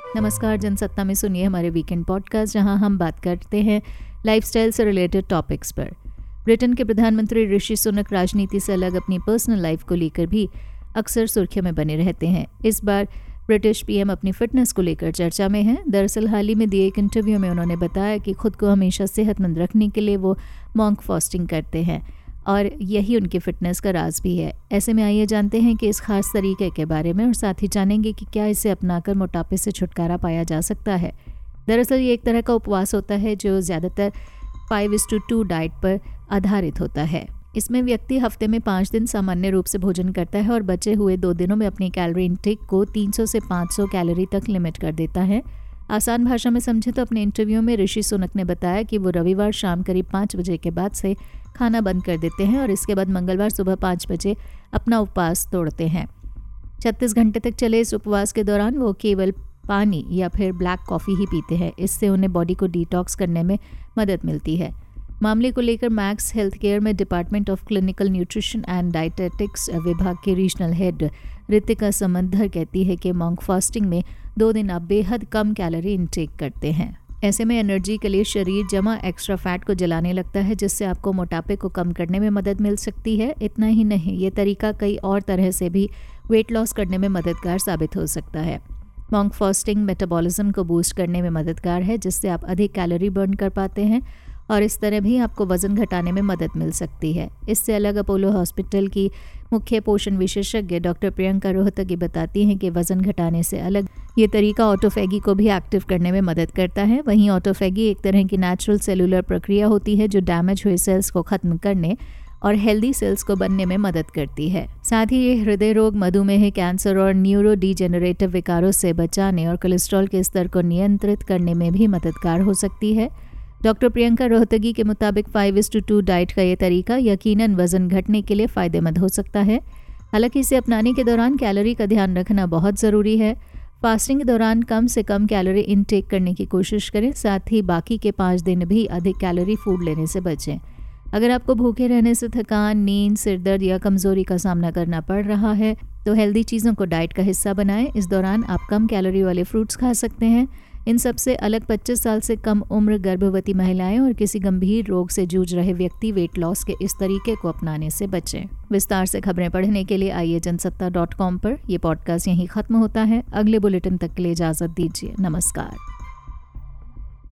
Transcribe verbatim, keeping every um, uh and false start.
नमस्कार, जनसत्ता में सुनिए हमारे वीकेंड पॉडकास्ट, जहां हम बात करते हैं लाइफस्टाइल से रिलेटेड टॉपिक्स पर। ब्रिटेन के प्रधानमंत्री ऋषि सुनक राजनीति से अलग अपनी पर्सनल लाइफ को लेकर भी अक्सर सुर्खियों में बने रहते हैं। इस बार ब्रिटिश पीएम अपनी फिटनेस को लेकर चर्चा में हैं। दरअसल हाल ही में दिए एक इंटरव्यू में उन्होंने बताया कि खुद को हमेशा सेहतमंद रखने के लिए वो मॉन्क फास्टिंग करते हैं और यही उनकी फिटनेस का राज भी है। ऐसे में आइए जानते हैं कि इस खास तरीके के बारे में और साथ ही जानेंगे कि क्या इसे अपनाकर मोटापे से छुटकारा पाया जा सकता है। दरअसल ये एक तरह का उपवास होता है जो ज़्यादातर फाइव इस टू टू डाइट पर आधारित होता है। इसमें व्यक्ति हफ्ते में पाँच दिन सामान्य रूप से भोजन करता है और बचे हुए दो दिनों में अपनी कैलोरी इंटेक को तीन सौ से पाँच सौ कैलोरी तक लिमिट कर देता है। आसान भाषा में समझे तो अपने इंटरव्यू में ऋषि सुनक ने बताया कि वो रविवार शाम करीब पाँच बजे के बाद से खाना बंद कर देते हैं और इसके बाद मंगलवार सुबह पाँच बजे अपना उपवास तोड़ते हैं। छत्तीस घंटे तक चले इस उपवास के दौरान वो केवल पानी या फिर ब्लैक कॉफ़ी ही पीते हैं। इससे उन्हें बॉडी को डिटॉक्स करने में मदद मिलती है। मामले को लेकर मैक्स हेल्थ केयर में department of clinical nutrition and dietetics विभाग के रीजनल हेड रितिका समंदर कहती है कि मॉन्क फास्टिंग में दो दिन आप बेहद कम कैलोरी इंटेक करते हैं। ऐसे में एनर्जी के लिए शरीर जमा एक्स्ट्रा फैट को जलाने लगता है, जिससे आपको मोटापे को कम करने में मदद मिल सकती है। इतना ही नहीं, ये तरीका कई और तरह से भी वेट लॉस करने में मददगार साबित हो सकता है। मॉन्क फास्टिंग मेटाबॉलिज्म को बूस्ट करने में मददगार है, जिससे आप अधिक कैलोरी बर्न कर पाते हैं और इस तरह भी आपको वज़न घटाने में मदद मिल सकती है। इससे अलग अपोलो हॉस्पिटल की मुख्य पोषण विशेषज्ञ डॉक्टर प्रियंका रोहतगी बताती हैं कि वज़न घटाने से अलग ये तरीका ऑटोफेगी को भी एक्टिव करने में मदद करता है। वहीं ऑटोफेगी एक तरह की नेचुरल सेलुलर प्रक्रिया होती है जो डैमेज हुए सेल्स को ख़त्म करने और हेल्दी सेल्स को बनने में मदद करती है। साथ ही ये हृदय रोग, मधुमेह, कैंसर और न्यूरो डिजेनरेटिव विकारों से बचाने और कोलेस्ट्रॉल के स्तर को नियंत्रित करने में भी मददगार हो सकती है। डॉक्टर प्रियंका रोहतगी के मुताबिक फाइव इस टू टू डाइट का ये तरीका यकीनन वजन घटने के लिए फ़ायदेमंद हो सकता है। हालांकि इसे अपनाने के दौरान कैलोरी का ध्यान रखना बहुत ज़रूरी है। फास्टिंग के दौरान कम से कम कैलोरी इनटेक करने की कोशिश करें। साथ ही बाकी के पाँच दिन भी अधिक कैलोरी फूड लेने से बचें। अगर आपको भूखे रहने से थकान, नींद, सिरदर्द या कमज़ोरी का सामना करना पड़ रहा है तो हेल्दी चीज़ों को डाइट का हिस्सा बनाएं। इस दौरान आप कम कैलोरी वाले फ्रूट्स खा सकते हैं। इन सबसे अलग पच्चीस साल से कम उम्र, गर्भवती महिलाएं और किसी गंभीर रोग से जूझ रहे व्यक्ति वेट लॉस के इस तरीके को अपनाने से बचें। विस्तार से खबरें पढ़ने के लिए आइए जनसत्ता डॉट कॉम पर। यह पॉडकास्ट यहीं ख़त्म होता है। अगले बुलेटिन तक के लिए इजाज़त दीजिए। नमस्कार।